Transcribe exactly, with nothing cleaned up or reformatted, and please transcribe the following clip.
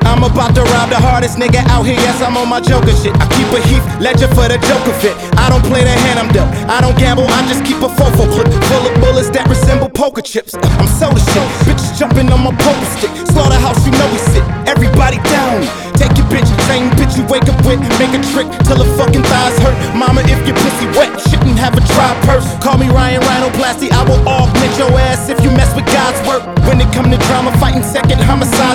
I'm about to rob the hardest nigga out here, yes, I'm on my Joker shit. I keep a Heath Ledger for the Joker fit. I don't play the hand I'm dealt, I don't gamble, I just keep a fofo clip full of bullets that resemble poker chips. I'm soda shit, bitches jumping on my poker stick. Slaughterhouse, you know we sit, everybody down. Take your bitch, same bitch you wake up with. Make a trick till the fucking thighs hurt. Mama, if your pussy wet, shouldn't have a dry purse. Call me Ryan Rhinoplasty, I will augment your ass if you mess with God's work. When it come to drama, fighting second homicide